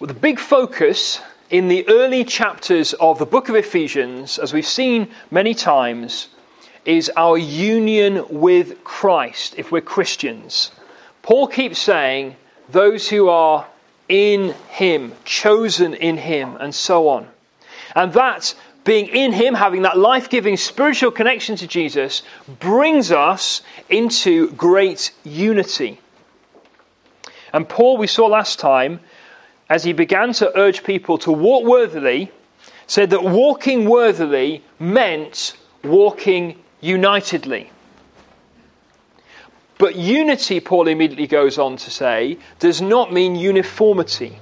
the big focus in the early chapters of the book of Ephesians, as we've seen many times, is our union with Christ if we're Christians. Paul keeps saying those who are in him, chosen in him, and so on. And that being in him, having that life-giving spiritual connection to Jesus, brings us into great unity. And Paul, we saw last time, as he began to urge people to walk worthily, said that walking worthily meant walking unitedly. But unity, Paul immediately goes on to say, does not mean uniformity.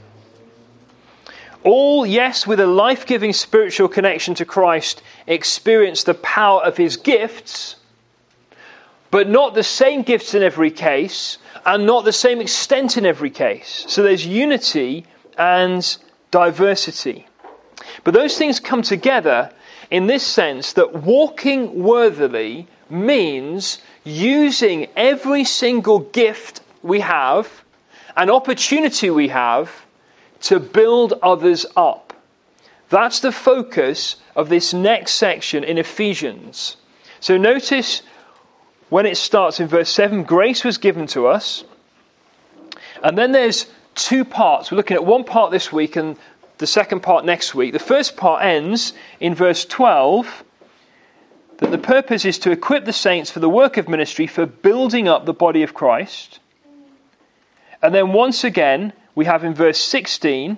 All, yes, with a life-giving spiritual connection to Christ, experience the power of his gifts, but not the same gifts in every case, and not the same extent in every case. So there's unity and diversity. But those things come together in this sense that walking worthily means using every single gift we have, an opportunity we have, to build others up. That's the focus of this next section in Ephesians. So notice when it starts in verse 7, grace was given to us. And then there's two parts. We're looking at one part this week and the second part next week. The first part ends in verse 12, that the purpose is to equip the saints for the work of ministry, for building up the body of Christ. And then once again, we have in verse 16,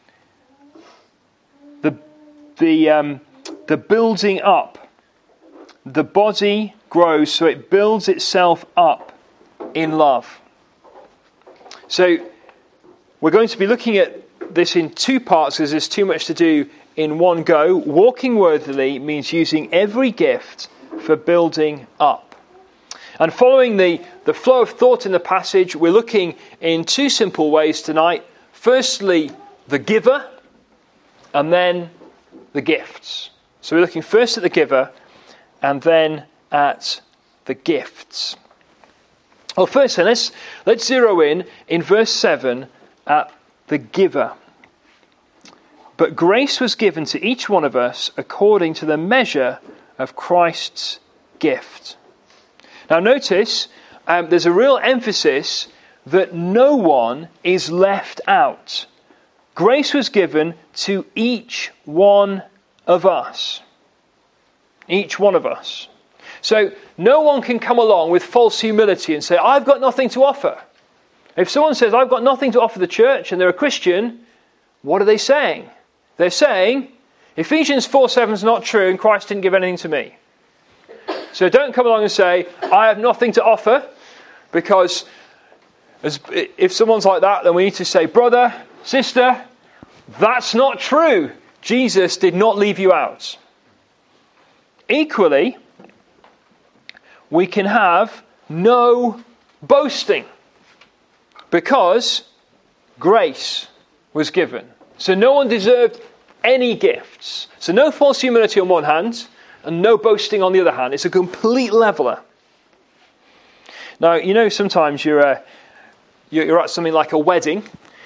the building up. The body grows, so it builds itself up in love. So we're going to be looking at this in two parts because there's too much to do in one go. Walking worthily means using every gift for building up. And following the flow of thought in the passage, we're looking in two simple ways tonight. Firstly, the giver, and then the gifts. So we're looking first at the giver, and then at the gifts. Well, first then, let's zero in verse 7 at the giver. But grace was given to each one of us according to the measure of Christ's gift. Now notice, there's a real emphasis that no one is left out. Grace was given to each one of us. Each one of us. So no one can come along with false humility and say, I've got nothing to offer. If someone says, I've got nothing to offer the church, and they're a Christian, what are they saying? They're saying, Ephesians 4:7 is not true and Christ didn't give anything to me. So don't come along and say, I have nothing to offer, because if someone's like that, then we need to say, brother, sister, that's not true. Jesus did not leave you out. Equally, we can have no boasting, because grace was given. So no one deserved any gifts. So no false humility on one hand, and no boasting on the other hand. It's a complete leveler. Now, you know, sometimes you're at something like a wedding,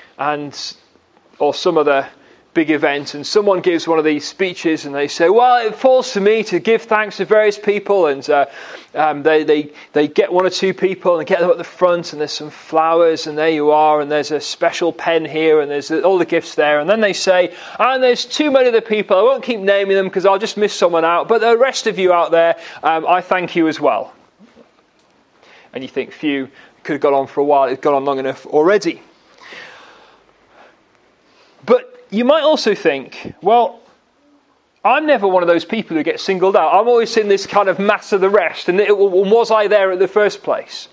or some other big event, and someone gives one of these speeches, and they say, well, it falls to me to give thanks to various people, and they get one or two people and get them at the front, and there's some flowers, and there you are, and there's a special pen here, and there's all the gifts there, and then they say, and there's too many of the people, I won't keep naming them because I'll just miss someone out, but the rest of you out there, I thank you as well. And you think, phew, could have gone on for a while, it's gone on long enough already. But you might also think, well, I'm never one of those people who get singled out. I'm always in this kind of mass of the rest. And was I there at the first place?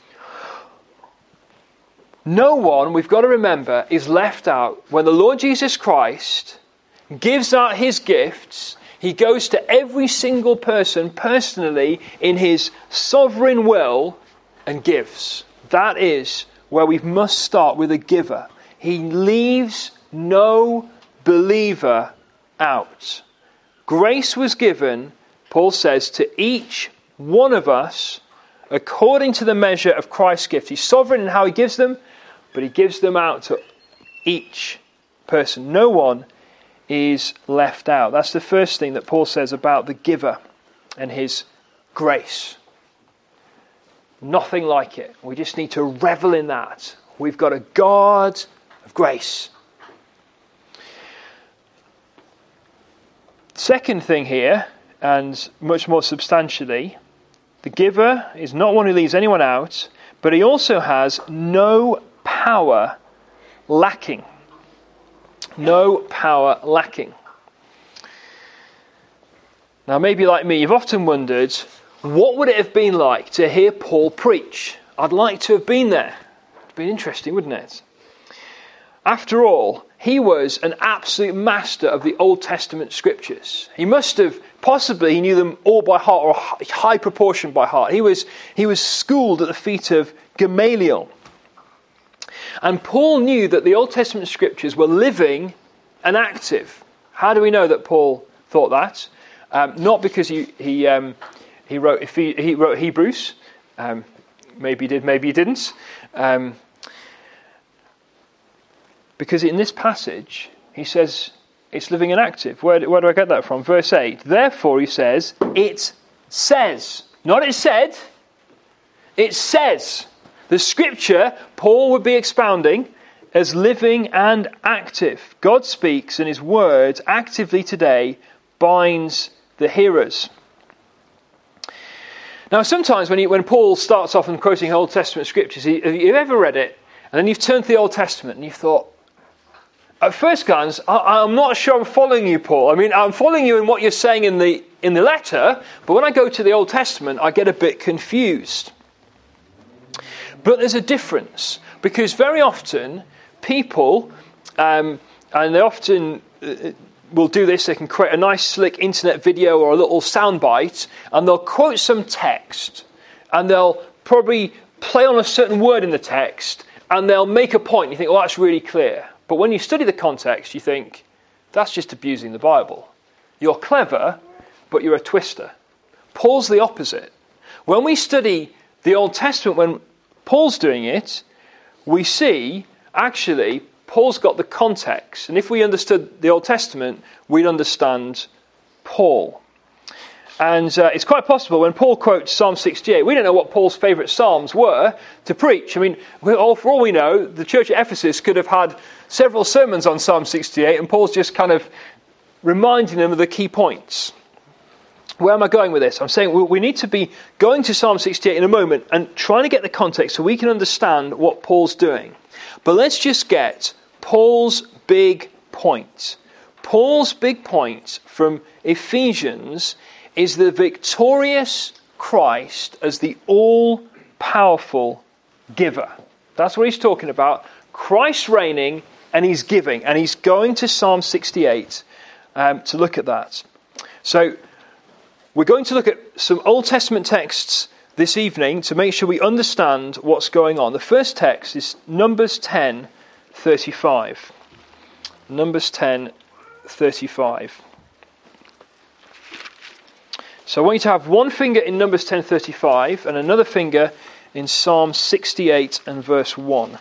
No one, we've got to remember, is left out. When the Lord Jesus Christ gives out his gifts, he goes to every single person personally in his sovereign will and gives. That is where we must start, with a giver. He leaves no believer out. Grace was given, Paul says, to each one of us according to the measure of Christ's gift. He's sovereign in how he gives them, but he gives them out to each person. No one is left out. That's the first thing that Paul says about the giver and his grace. Nothing like it. We just need to revel in that. We've got a God of grace. Second thing here, and much more substantially, the giver is not one who leaves anyone out, but he also has no power lacking. No power lacking. Now, maybe like me, you've often wondered, what would it have been like to hear Paul preach? I'd like to have been there. It'd been interesting, wouldn't it? After all, he was an absolute master of the Old Testament scriptures. He must have, possibly, he knew them all by heart, or a high proportion by heart. He was schooled at the feet of Gamaliel. And Paul knew that the Old Testament scriptures were living and active. How do we know that Paul thought that? Not because he wrote Hebrews. Maybe he did, maybe he didn't. Because in this passage, he says it's living and active. Where do I get that from? Verse 8. Therefore, he says, it says. Not it said. It says. The scripture, Paul would be expounding as living and active. God speaks, and his word actively today binds the hearers. Now, sometimes when Paul starts off and quoting Old Testament scriptures, have you ever read it, and then you've turned to the Old Testament, and you've thought, at first glance, I'm not sure I'm following you, Paul. I mean, I'm following you in what you're saying in the letter, but when I go to the Old Testament, I get a bit confused. But there's a difference, because very often people, and they often will do this, they can create a nice slick internet video or a little soundbite, and they'll quote some text, and they'll probably play on a certain word in the text, and they'll make a point. You think, well, that's really clear. But when you study the context, you think, that's just abusing the Bible. You're clever, but you're a twister. Paul's the opposite. When we study the Old Testament, when Paul's doing it, we see, actually, Paul's got the context. And if we understood the Old Testament, we'd understand Paul. And it's quite possible when Paul quotes Psalm 68, we don't know what Paul's favourite psalms were to preach. I mean, for all we know, the church at Ephesus could have had several sermons on Psalm 68, and Paul's just kind of reminding them of the key points. Where am I going with this? I'm saying we need to be going to Psalm 68 in a moment and trying to get the context so we can understand what Paul's doing. But let's just get Paul's big point. Paul's big point from Ephesians is the victorious Christ as the all-powerful giver. That's what he's talking about. Christ reigning and he's giving. And he's going to Psalm 68 to look at that. So we're going to look at some Old Testament texts this evening to make sure we understand what's going on. The first text is Numbers 10:35. Numbers 10:35. So I want you to have one finger in Numbers 10:35 and another finger in Psalm 68 and verse 1.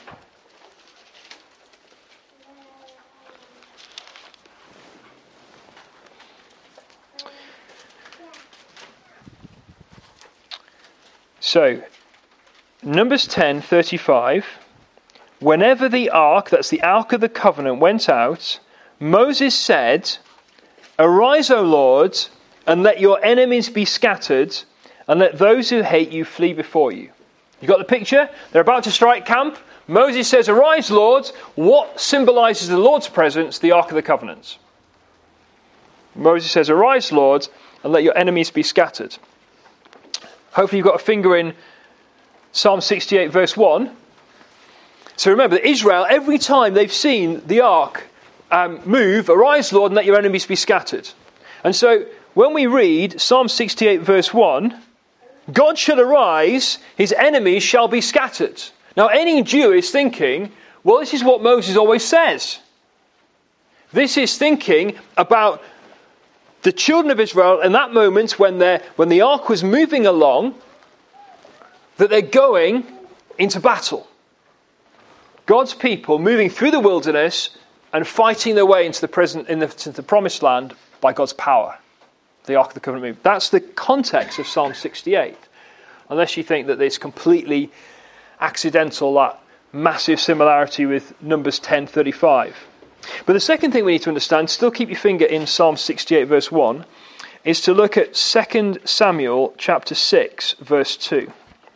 So, Numbers 10:35, whenever the ark, that's the Ark of the Covenant, went out, Moses said, "Arise, O Lord, and let your enemies be scattered, and let those who hate you flee before you." You got the picture? They're about to strike camp. Moses says, "Arise, Lord." What symbolises the Lord's presence? The Ark of the Covenant. Moses says, "Arise, Lord, and let your enemies be scattered." Hopefully you've got a finger in Psalm 68 verse 1. So remember that Israel, every time they've seen the ark move, "Arise, Lord, and let your enemies be scattered." And so when we read Psalm 68 verse 1, God shall arise, his enemies shall be scattered. Now any Jew is thinking, well, this is what Moses always says. This is thinking about the children of Israel in that moment when the ark was moving along, that they're going into battle. God's people moving through the wilderness and fighting their way into the promised land by God's power. The Ark of the Covenant moved. That's the context of Psalm 68. Unless you think that it's completely accidental, that massive similarity with Numbers 10:35. But the second thing we need to understand, still keep your finger in Psalm 68 verse 1, is to look at 2 Samuel chapter 6 verse 2.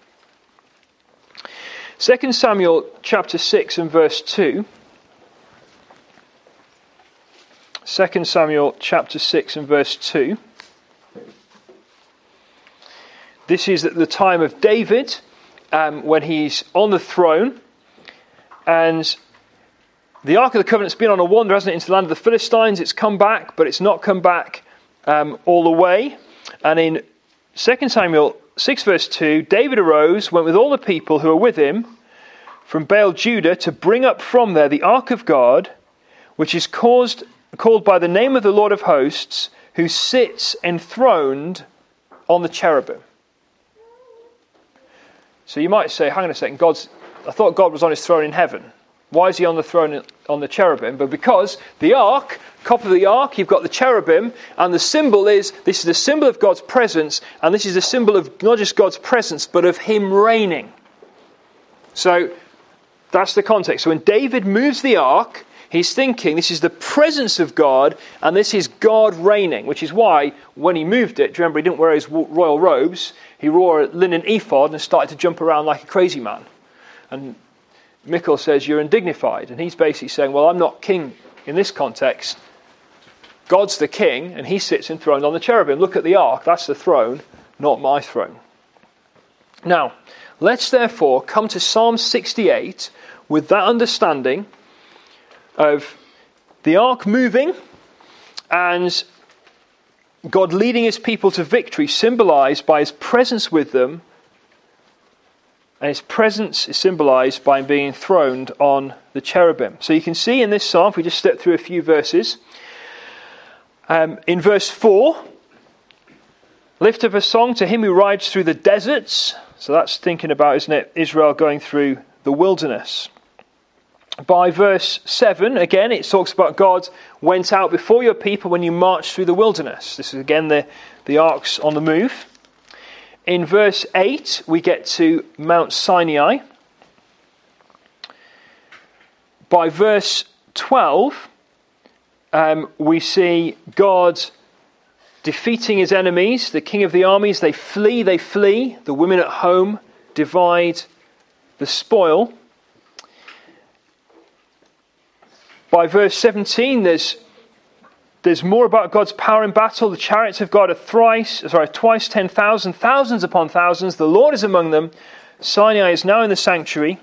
2 Samuel chapter 6 and verse 2. 2 Samuel chapter 6 and verse 2. This is at the time of David, when he's on the throne, and the Ark of the Covenant's been on a wander, hasn't it, into the land of the Philistines. It's come back, but it's not come back all the way. And in 2 Samuel 6 verse 2, David arose, went with all the people who were with him from Baal Judah to bring up from there the Ark of God, which is called by the name of the Lord of hosts, who sits enthroned on the cherubim. So you might say, hang on a second, I thought God was on his throne in heaven. Why is he on the throne on the cherubim? But because the ark, copy of the ark, you've got the cherubim, and the symbol is, this is the symbol of God's presence, and this is the symbol of not just God's presence, but of him reigning. So that's the context. So when David moves the ark, he's thinking this is the presence of God, and this is God reigning, which is why when he moved it, do you remember he didn't wear his royal robes, he wore a linen ephod and started to jump around like a crazy man. And Michael says, you're undignified. And he's basically saying, well, I'm not king in this context. God's the king, and he sits enthroned on the cherubim. Look at the ark, that's the throne, not my throne. Now, let's therefore come to Psalm 68 with that understanding of the ark moving and God leading his people to victory, symbolized by his presence with them, and his presence is symbolized by him being enthroned on the cherubim. So you can see in this psalm, if we just step through a few verses, in verse 4, lift up a song to him who rides through the deserts. So that's thinking about, isn't it, Israel going through the wilderness. By verse 7, again, it talks about God went out before your people when you marched through the wilderness. This is again the ark's on the move. In verse 8, we get to Mount Sinai. By verse 12, we see God defeating his enemies, the king of the armies. They flee. The women at home divide the spoil. By verse 17, there's more about God's power in battle. The chariots of God are twice 10,000, thousands upon thousands. The Lord is among them. Sinai is now in the sanctuary.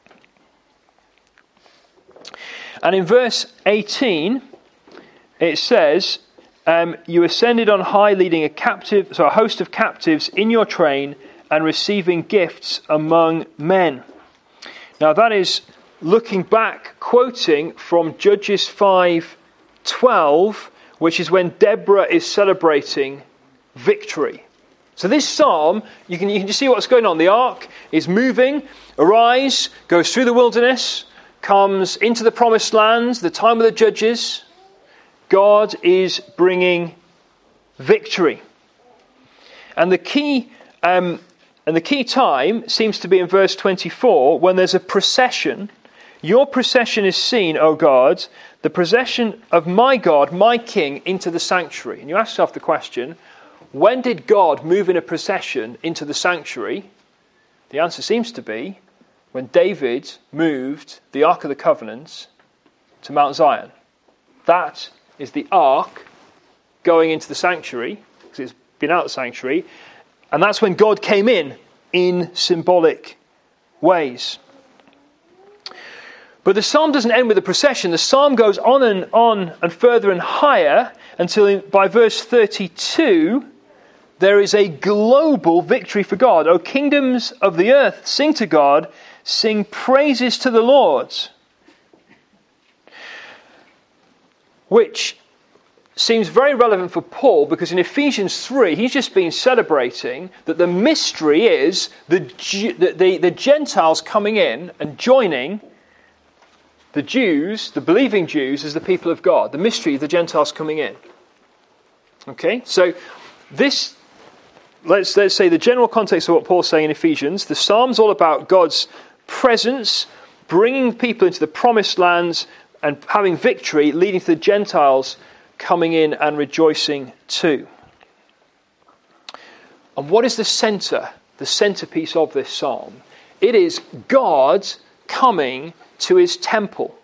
And in verse 18, it says, you ascended on high, leading a host of captives in your train and receiving gifts among men. Now that is looking back, quoting from Judges 5:12, which is when Deborah is celebrating victory. So this psalm, you can just see what's going on. The ark is moving, arise, goes through the wilderness, comes into the promised land, the time of the judges. God is bringing victory. And the key time seems to be in verse 24, when there's a procession. Your procession is seen, O God, the procession of my God, my King, into the sanctuary. And you ask yourself the question, when did God move in a procession into the sanctuary? The answer seems to be when David moved the Ark of the Covenant to Mount Zion. That is the Ark going into the sanctuary, because it's been out of the sanctuary, and that's when God came in symbolic ways. But the psalm doesn't end with the procession. The psalm goes on and further and higher until by verse 32, there is a global victory for God. O kingdoms of the earth, sing to God, sing praises to the Lord. Which seems very relevant for Paul, because in Ephesians 3, he's just been celebrating that the mystery is the Gentiles coming in and joining the Jews, the believing Jews, as the people of God. The mystery of the Gentiles coming in. Okay, so this, let's say the general context of what Paul's saying in Ephesians. The Psalm's all about God's presence, bringing people into the promised lands and having victory, leading to the Gentiles coming in and rejoicing too. And what is the centerpiece of this psalm? It is God coming to his temple.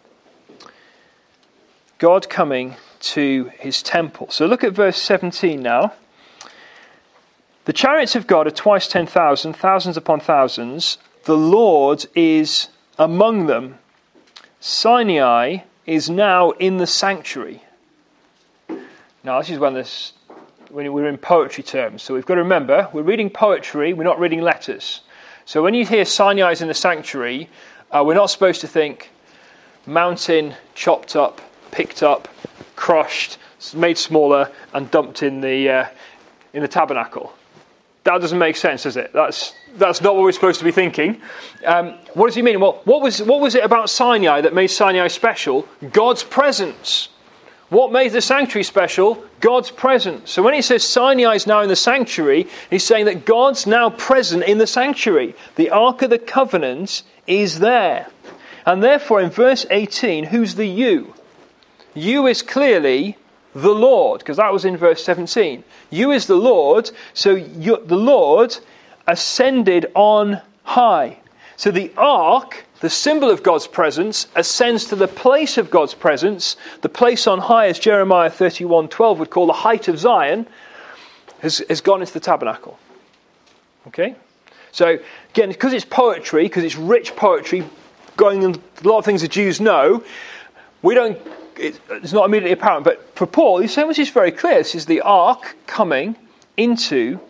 God coming to his temple. So look at verse 17 now. The chariots of God are twice 10,000, thousands upon thousands. The Lord is among them. Sinai is now in the sanctuary. Now this is when we're in poetry terms. So we've got to remember, we're reading poetry, we're not reading letters. So when you hear Sinai is in the sanctuary, we're not supposed to think mountain, chopped up, picked up, crushed, made smaller, and dumped in the tabernacle. That doesn't make sense, does it? That's not what we're supposed to be thinking. What does he mean? Well, what was it about Sinai that made Sinai special? God's presence. What made the sanctuary special? God's presence. So when he says Sinai is now in the sanctuary, he's saying that God's now present in the sanctuary. The Ark of the Covenant is there. And therefore in verse 18, who's the you? You is clearly the Lord, because that was in verse 17. You is the Lord, so the Lord ascended on high. So the ark, the symbol of God's presence, ascends to the place of God's presence. The place on high, as Jeremiah 31:12 would call the height of Zion, has gone into the tabernacle. Okay? So again, because it's poetry, because it's rich poetry, going into a lot of things the Jews know, it's not immediately apparent. But for Paul, he's saying this is very clear. This is the ark coming into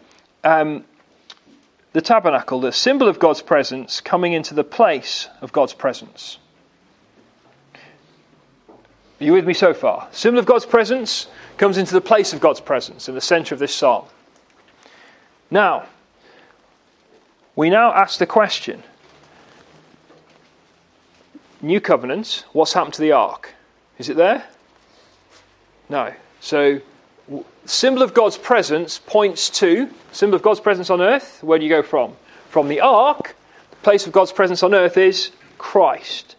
the tabernacle, the symbol of God's presence coming into the place of God's presence. Are you with me so far? Symbol of God's presence comes into the place of God's presence in the centre of this psalm. Now, we now ask the question, New Covenant, what's happened to the ark? Is it there? No. So, symbol of God's presence points to, symbol of God's presence on earth, where do you go from? From the ark, the place of God's presence on earth is Christ.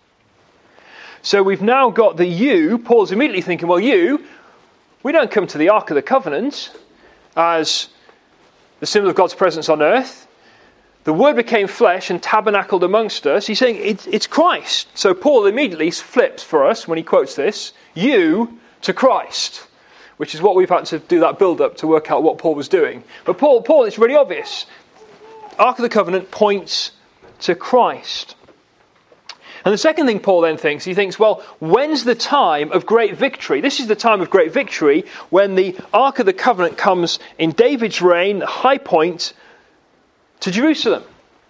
So we've now got the you. Paul's immediately thinking, well, we don't come to the Ark of the Covenant as the symbol of God's presence on earth. The Word became flesh and tabernacled amongst us. He's saying it's Christ. So Paul immediately flips for us when he quotes this, you to Christ, which is what we've had to do that build-up to work out what Paul was doing. But Paul, it's really obvious. Ark of the Covenant points to Christ. And the second thing Paul then thinks, he thinks, well, when's the time of great victory? This is the time of great victory when the Ark of the Covenant comes in David's reign, the high point, to Jerusalem.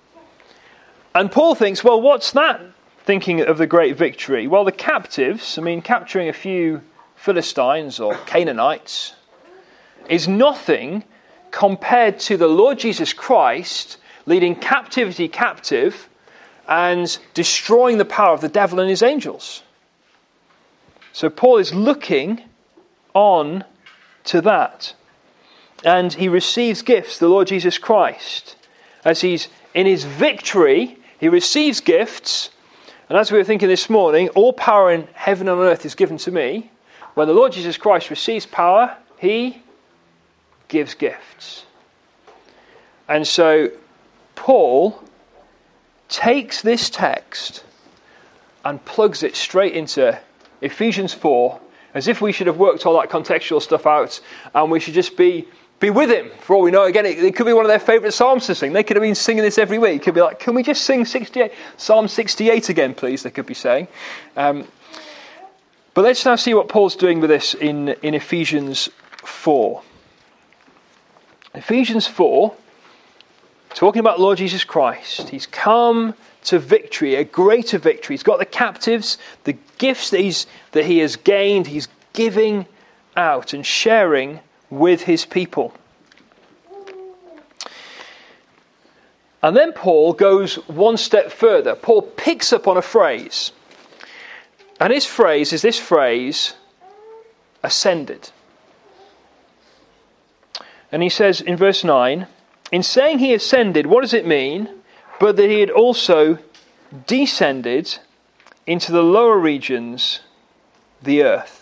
And Paul thinks, well, what's that? Thinking of the great victory. Well, the captives, capturing a few Philistines or Canaanites, is nothing compared to the Lord Jesus Christ leading captivity captive and destroying the power of the devil and his angels. So Paul is looking on to that. And he receives gifts, the Lord Jesus Christ. As he's in his victory, he receives gifts. And as we were thinking this morning, all power in heaven and on earth is given to me. When the Lord Jesus Christ receives power, he gives gifts. And so Paul takes this text and plugs it straight into Ephesians 4, as if we should have worked all that contextual stuff out and we should just be with him. For all we know, again, it could be one of their favourite psalms to sing. They could have been singing this every week. It could be like, can we just sing Psalm 68 again, please? They could be saying. But let's now see what Paul's doing with this in Ephesians 4. Ephesians 4, talking about Lord Jesus Christ. He's come to victory, a greater victory. He's got the captives, the gifts that he has gained, he's giving out and sharing with his people. And then Paul goes one step further. Paul picks up on a phrase. And his phrase is this phrase, ascended. And he says in verse 9, in saying he ascended, what does it mean? But that he had also descended into the lower regions, the earth.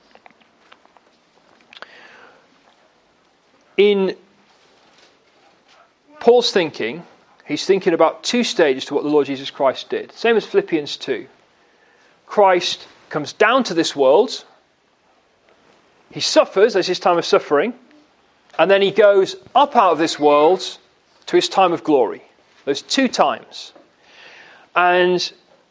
In Paul's thinking, he's thinking about two stages to what the Lord Jesus Christ did. Same as Philippians 2. Christ comes down to this world. He suffers, there's his time of suffering. And then he goes up out of this world to his time of glory. There's two times. And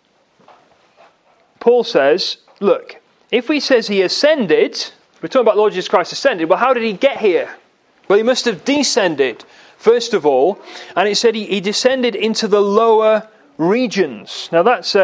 Paul says, look, if he says he ascended, we're talking about Lord Jesus Christ ascended, well, how did he get here? Well, he must have descended, first of all. And it said he descended into the lower regions. Now that's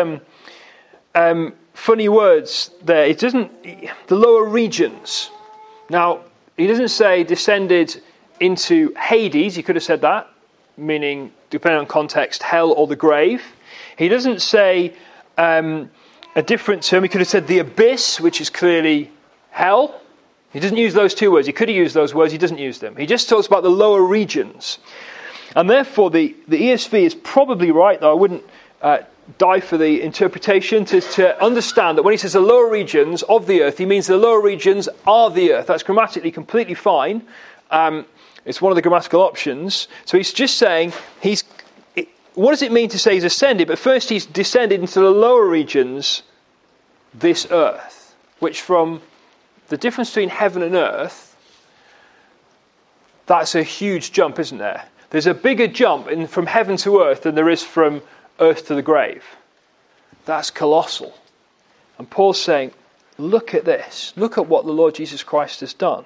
funny words there. It doesn't, the lower regions. Now, he doesn't say descended into Hades. He could have said that, meaning, depending on context, hell or the grave. He doesn't say a different term. He could have said the abyss, which is clearly hell. He doesn't use those two words. He could have used those words. He doesn't use them. He just talks about the lower regions. And therefore, the ESV is probably right, though I wouldn't die for the interpretation, to understand that when he says the lower regions of the earth, he means the lower regions are the earth. That's grammatically completely fine. It's one of the grammatical options. So he's just saying, what does it mean to say he's ascended? But first he's descended into the lower regions, this earth, which from the difference between heaven and earth, that's a huge jump, isn't there? There's a bigger jump from heaven to earth than there is from earth to the grave. That's colossal. And Paul's saying, look at this. Look at what the Lord Jesus Christ has done.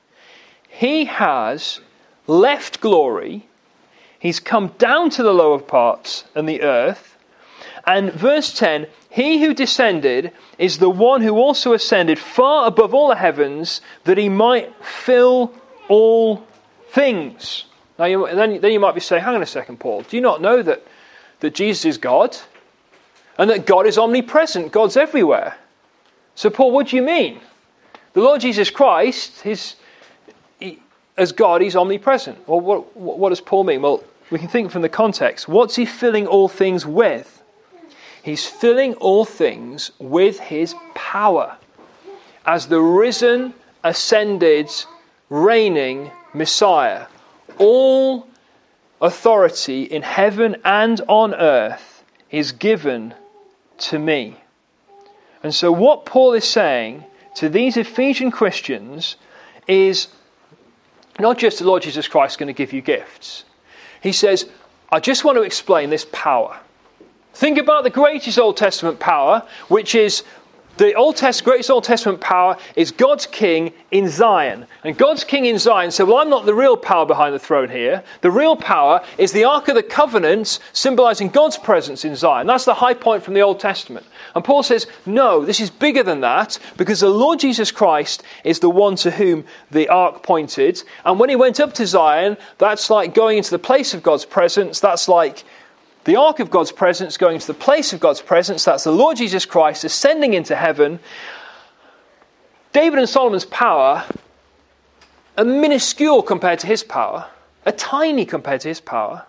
He has left glory. He's come down to the lower parts and the earth. And verse 10, he who descended is the one who also ascended far above all the heavens, that he might fill all things. Now, then you might be saying, hang on a second, Paul, do you not know that Jesus is God? And that God is omnipresent, God's everywhere. So Paul, what do you mean? The Lord Jesus Christ, as God, he's omnipresent. Well, what does Paul mean? Well, we can think from the context. What's he filling all things with? He's filling all things with his power. As the risen, ascended, reigning Messiah, all authority in heaven and on earth is given to me. And so what Paul is saying to these Ephesian Christians is not just the Lord Jesus Christ going to give you gifts. He says, I just want to explain this power. Think about the greatest Old Testament power, which is the greatest Old Testament power is God's king in Zion. And God's king in Zion said, well, I'm not the real power behind the throne here. The real power is the Ark of the Covenant, symbolizing God's presence in Zion. That's the high point from the Old Testament. And Paul says, no, this is bigger than that, because the Lord Jesus Christ is the one to whom the Ark pointed. And when he went up to Zion, that's like going into the place of God's presence. That's like the ark of God's presence going to the place of God's presence. That's the Lord Jesus Christ ascending into heaven. David and Solomon's power are minuscule compared to his power. Are tiny compared to his power.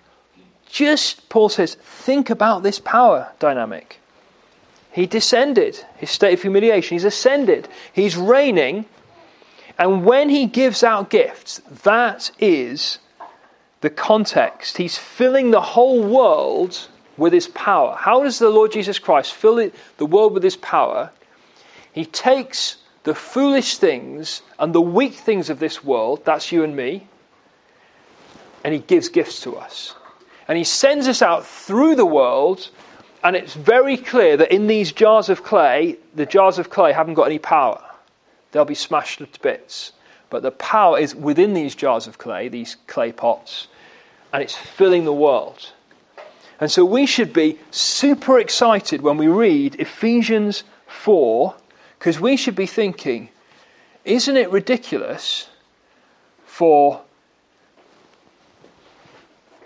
Just, Paul says, think about this power dynamic. He descended, his state of humiliation. He's ascended. He's reigning. And when he gives out gifts, that is the context. He's filling the whole world with his power. How does the Lord Jesus Christ fill the world with his power? He takes the foolish things and the weak things of this world, that's you and me, and he gives gifts to us. And he sends us out through the world, and it's very clear that in these jars of clay, the jars of clay haven't got any power. They'll be smashed to bits. But the power is within these jars of clay, these clay pots, and it's filling the world. And so we should be super excited when we read Ephesians 4, because we should be thinking, isn't it ridiculous for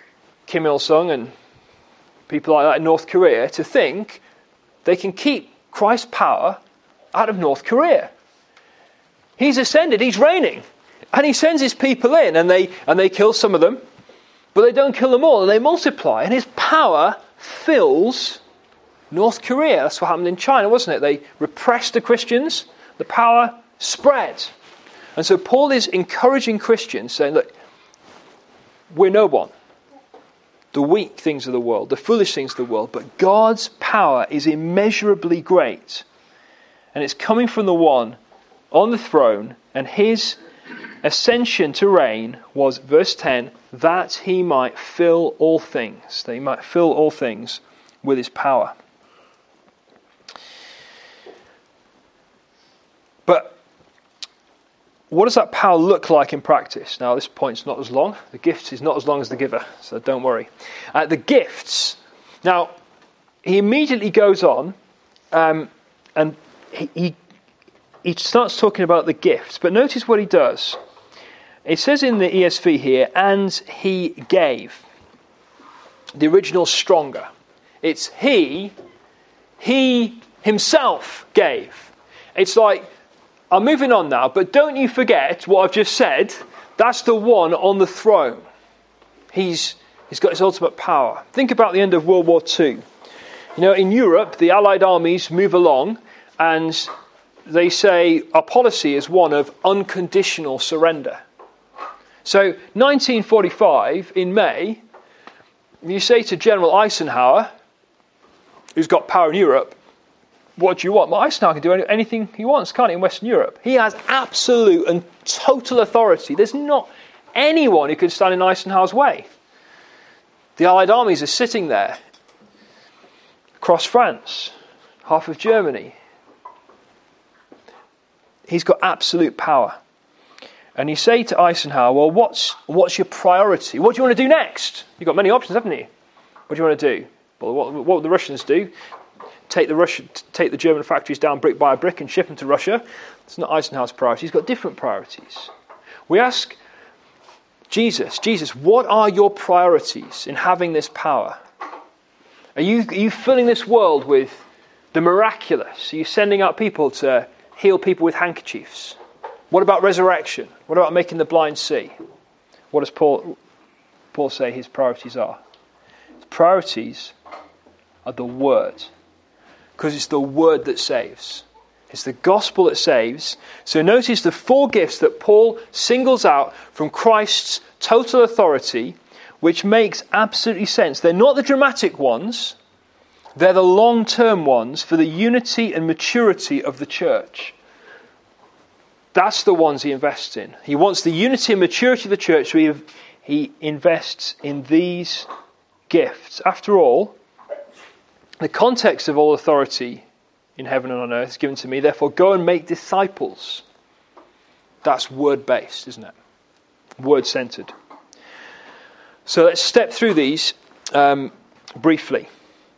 Kim Il-sung and people like that in North Korea to think they can keep Christ's power out of North Korea. He's ascended, he's reigning. And he sends his people in, and they kill some of them, but they don't kill them all, and they multiply. And his power fills North Korea. That's what happened in China, wasn't it? They repressed the Christians, the power spread. And so Paul is encouraging Christians, saying, look, we're no one. The weak things of the world, the foolish things of the world, but God's power is immeasurably great. And it's coming from the one on the throne, and his ascension to reign was, verse 10, that he might fill all things. That he might fill all things with his power. But what does that power look like in practice? Now, this point's not as long. The gifts is not as long as the giver, so don't worry. The gifts. Now, he immediately goes on, and he starts talking about the gifts. But notice what he does. It says in the ESV here, and he gave. The original's stronger. It's he himself gave. It's like, I'm moving on now, but don't you forget what I've just said. That's the one on the throne. He's got his ultimate power. Think about the end of World War II. You know, in Europe, the Allied armies move along, and they say our policy is one of unconditional surrender. So, 1945, in May, you say to General Eisenhower, who's got power in Europe, what do you want? Well, Eisenhower can do anything he wants, can't he, in Western Europe? He has absolute and total authority. There's not anyone who can stand in Eisenhower's way. The Allied armies are sitting there across France, half of Germany. He's got absolute power. And you say to Eisenhower, well, what's your priority? What do you want to do next? You've got many options, haven't you? What do you want to do? Well, what would the Russians do? Take the German factories down brick by brick and ship them to Russia. It's not Eisenhower's priority. He's got different priorities. We ask Jesus, what are your priorities in having this power? Are you filling this world with the miraculous? Are you sending out people to heal people with handkerchiefs? What about resurrection? What about making the blind see? What does Paul say his priorities are? His priorities are the Word. Because it's the Word that saves. It's the gospel that saves. So notice the four gifts that Paul singles out from Christ's total authority, which makes absolutely sense. They're not the dramatic ones. They're the long-term ones for the unity and maturity of the church. That's the ones he invests in. He wants the unity and maturity of the church, so he invests in these gifts. After all, the context of all authority in heaven and on earth is given to me. Therefore, go and make disciples. That's word-based, isn't it? Word-centered. So let's step through these briefly.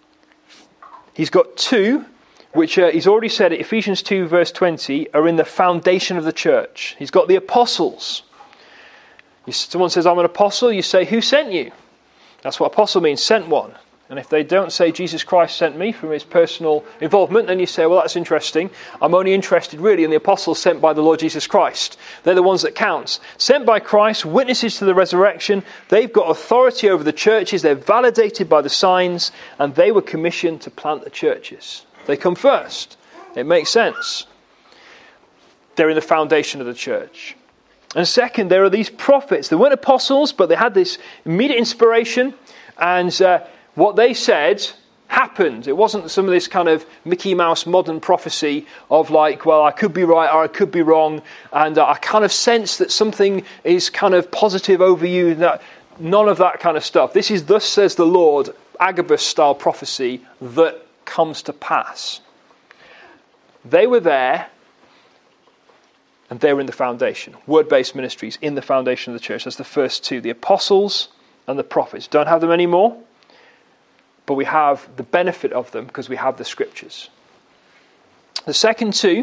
He's got two, which he's already said at Ephesians 2 verse 20, are in the foundation of the church. He's got the apostles. Someone says, I'm an apostle. You say, who sent you? That's what apostle means, sent one. And if they don't say Jesus Christ sent me from his personal involvement, then you say, well, that's interesting. I'm only interested really in the apostles sent by the Lord Jesus Christ. They're the ones that count. Sent by Christ, witnesses to the resurrection. They've got authority over the churches. They're validated by the signs. And they were commissioned to plant the churches. They come first. It makes sense. They're in the foundation of the church. And second, there are these prophets. They weren't apostles, but they had this immediate inspiration. And what they said happened. It wasn't some of this kind of Mickey Mouse modern prophecy of like, well, I could be right or I could be wrong. And I kind of sense that something is kind of positive over you. None of that kind of stuff. This is thus says the Lord, Agabus style prophecy that comes to pass. They were there and they were in the foundation. Word-based ministries in the foundation of the church. That's the first two, the apostles and the prophets. Don't have them anymore. But we have the benefit of them because we have the scriptures. The second two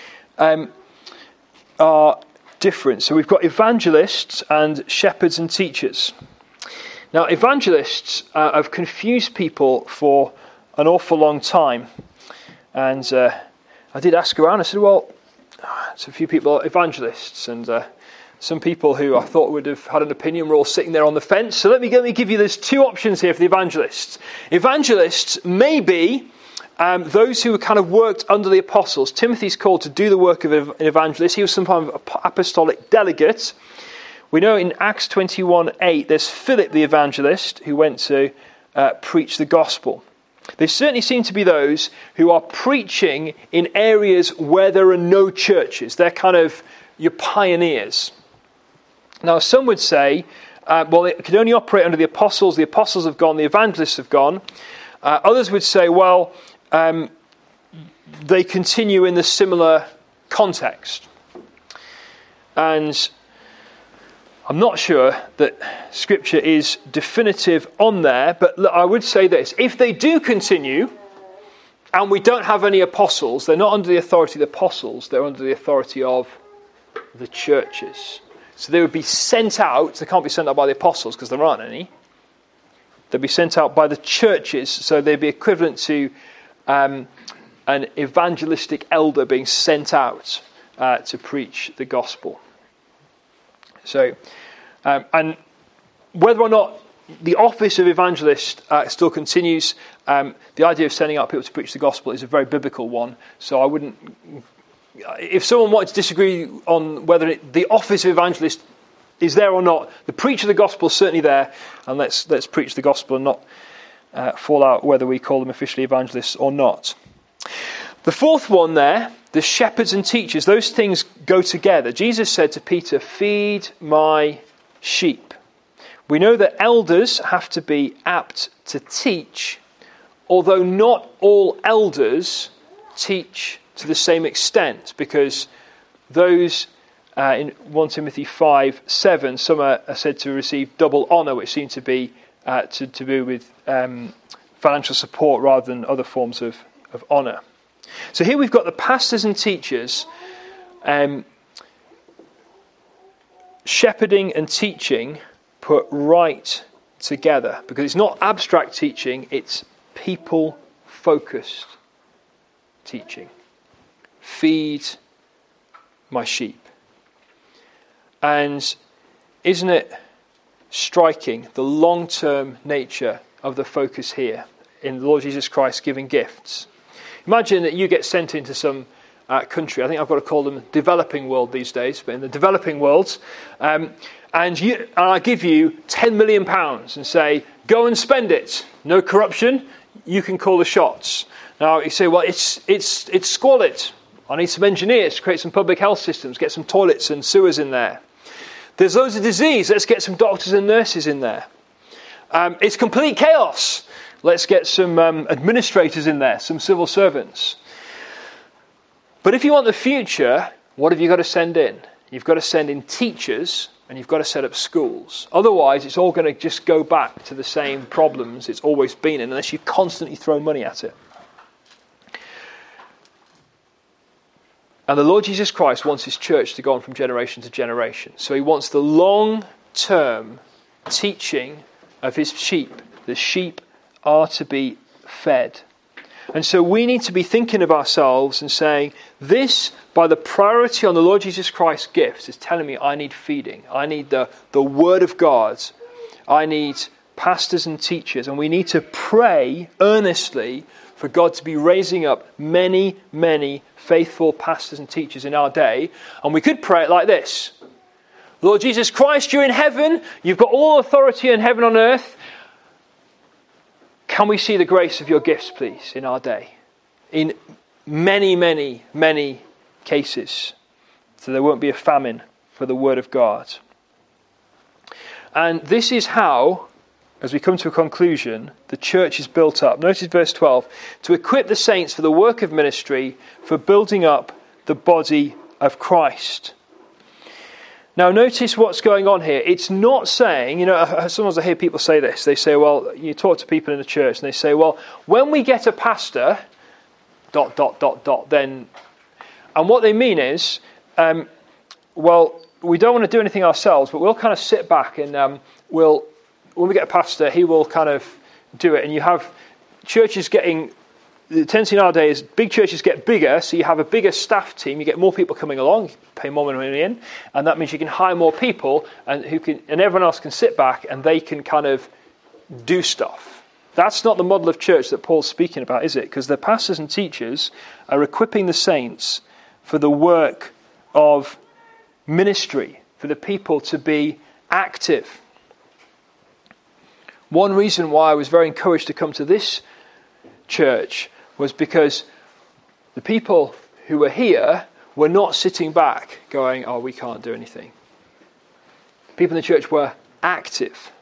are different. So we've got evangelists and shepherds and teachers. Now, evangelists have confused people for an awful long time. And I did ask around. I said, well, it's a few people, evangelists, and some people who I thought would have had an opinion were all sitting there on the fence. So let me give you, there's two options here for the evangelists. Evangelists may be those who kind of worked under the apostles. Timothy's called to do the work of an evangelist. He was some kind of apostolic delegate. We know in Acts 21:8, there's Philip the evangelist who went to preach the gospel. They certainly seem to be those who are preaching in areas where there are no churches. They're kind of your pioneers. Now, some would say, well, it can only operate under the apostles. The apostles have gone, the evangelists have gone. Others would say, well, they continue in the similar context. And I'm not sure that Scripture is definitive on there, but I would say this. If they do continue, and we don't have any apostles, they're not under the authority of the apostles, they're under the authority of the churches. So they would be sent out. They can't be sent out by the apostles because there aren't any. They'd be sent out by the churches, so they'd be equivalent to an evangelistic elder being sent out to preach the gospel. So, and whether or not the office of evangelist still continues, the idea of sending out people to preach the gospel is a very biblical one. So I wouldn't, if someone wanted to disagree on whether the office of evangelist is there or not, the preach of the gospel is certainly there, and let's preach the gospel and not fall out whether we call them officially evangelists or not. The fourth one there, the shepherds and teachers, those things go together. Jesus said to Peter, feed my sheep. We know that elders have to be apt to teach, although not all elders teach to the same extent, because those in 1 Timothy 5:7, some are said to receive double honour, which seem to be to do with financial support rather than other forms of honour. So here we've got the pastors and teachers shepherding and teaching put right together, because it's not abstract teaching, it's people-focused teaching. Feed my sheep. And isn't it striking, the long-term nature of the focus here in the Lord Jesus Christ giving gifts? Imagine that you get sent into some country. I think I've got to call them developing world these days, but in the developing world, and I give you £10 million and say, go and spend it. No corruption. You can call the shots. Now you say, well, it's squalid. I need some engineers to create some public health systems, get some toilets and sewers in there. There's loads of disease. Let's get some doctors and nurses in there. It's complete chaos. Let's get some administrators in there, some civil servants. But if you want the future, what have you got to send in? You've got to send in teachers, and you've got to set up schools. Otherwise, it's all going to just go back to the same problems it's always been in, unless you constantly throw money at it. And the Lord Jesus Christ wants his church to go on from generation to generation. So he wants the long-term teaching of his sheep. The sheep are to be fed. And so we need to be thinking of ourselves and saying, this, by the priority on the Lord Jesus Christ's gifts, is telling me I need feeding. I need the Word of God. I need pastors and teachers. And we need to pray earnestly for God to be raising up many, many faithful pastors and teachers in our day. And we could pray it like this. Lord Jesus Christ, you're in heaven. You've got all authority in heaven and on earth. Can we see the grace of your gifts, please, in our day? In many, many, many cases. So there won't be a famine for the word of God. And this is how, as we come to a conclusion, the church is built up. Notice verse 12. To equip the saints for the work of ministry, for building up the body of Christ. Now notice what's going on here. It's not saying, sometimes I hear people say this. They say, well, you talk to people in the church and they say, well, when we get a pastor, ... then... And what they mean is, well, we don't want to do anything ourselves, but we'll kind of sit back and when we get a pastor, he will kind of do it. And you have churches getting the tendency nowadays is big churches get bigger, so you have a bigger staff team, you get more people coming along, you pay more money in, and that means you can hire more people, and everyone else can sit back and they can kind of do stuff. That's not the model of church that Paul's speaking about, is it? Because the pastors and teachers are equipping the saints for the work of ministry, for the people to be active. One reason why I was very encouraged to come to this church was because the people who were here were not sitting back going, oh, we can't do anything. People in the church were active.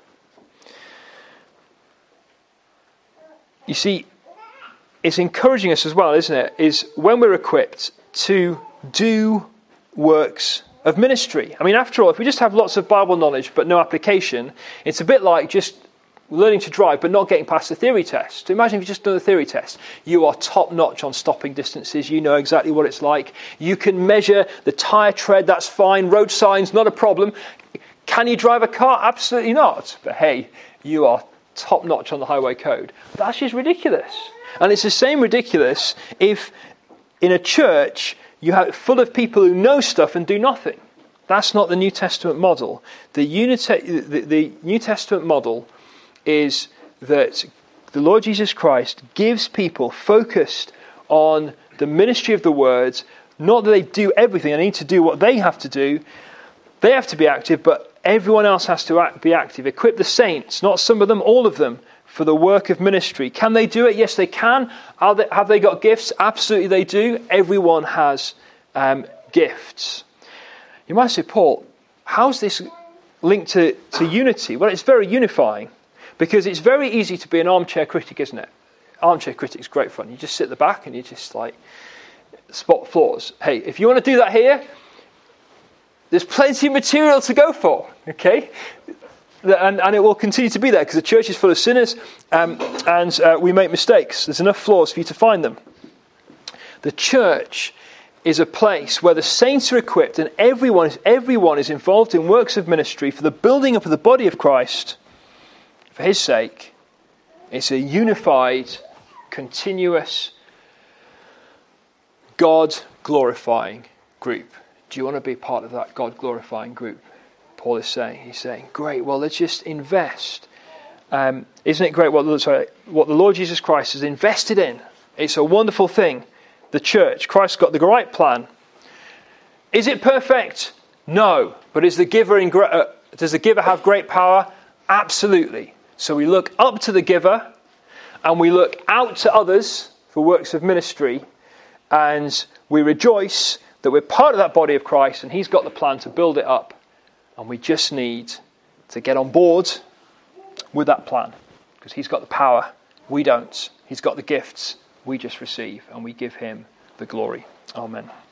You see, it's encouraging us as well, isn't it? Is when we're equipped to do works of ministry. I mean, after all, if we just have lots of Bible knowledge but no application, it's a bit like just learning to drive but not getting past the theory test. So imagine if you just done the theory test. You are top notch on stopping distances. You know exactly what it's like. You can measure the tyre tread. That's fine. Road signs, not a problem. Can you drive a car? Absolutely not. But hey, you are top notch on the highway code. That's just ridiculous. And it's the same ridiculous if in a church you have full of people who know stuff and do nothing. That's not the New Testament model. The New Testament model is that the Lord Jesus Christ gives people focused on the ministry of the word, not that they do everything, they need to do what they have to do. They have to be active, but everyone else has to be active. Equip the saints, not some of them, all of them, for the work of ministry. Can they do it? Yes, they can. Have they got gifts? Absolutely they do. Everyone has gifts. You might say, Paul, how's this linked to unity? Well, it's very unifying. Because it's very easy to be an armchair critic, isn't it? Armchair critic's great fun. You just sit at the back and you just like spot flaws. Hey, if you want to do that here, there's plenty of material to go for, okay? And it will continue to be there because the church is full of sinners and we make mistakes. There's enough flaws for you to find them. The church is a place where the saints are equipped and everyone is involved in works of ministry for the building up of the body of Christ. For his sake. It's a unified, continuous, God-glorifying group. Do you want to be part of that God-glorifying group? Paul is saying. He's saying, great, well, let's just invest. Isn't it great what the Lord Jesus Christ has invested in? It's a wonderful thing. The church. Christ's got the right plan. Is it perfect? No. But does the giver have great power? Absolutely. So we look up to the giver and we look out to others for works of ministry and we rejoice that we're part of that body of Christ and he's got the plan to build it up and we just need to get on board with that plan because he's got the power, we don't. He's got the gifts, we just receive and we give him the glory. Amen.